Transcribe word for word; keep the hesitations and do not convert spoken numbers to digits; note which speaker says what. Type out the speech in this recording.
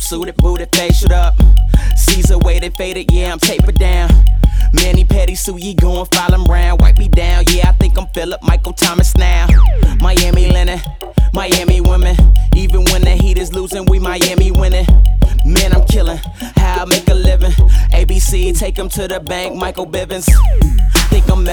Speaker 1: suited, booted, facial up. Caesar weighted, faded, yeah, I'm tapered down. Manny Petty, Suyi going, Fallon Brown. Wipe me down, yeah, I think I'm Philip Michael Thomas now. Miami linen, Miami women. Even when the Heat is losing, we Miami winning. Man, I'm killing, how I make a living. A B C, take him to the bank, Michael Bivins. Think I'm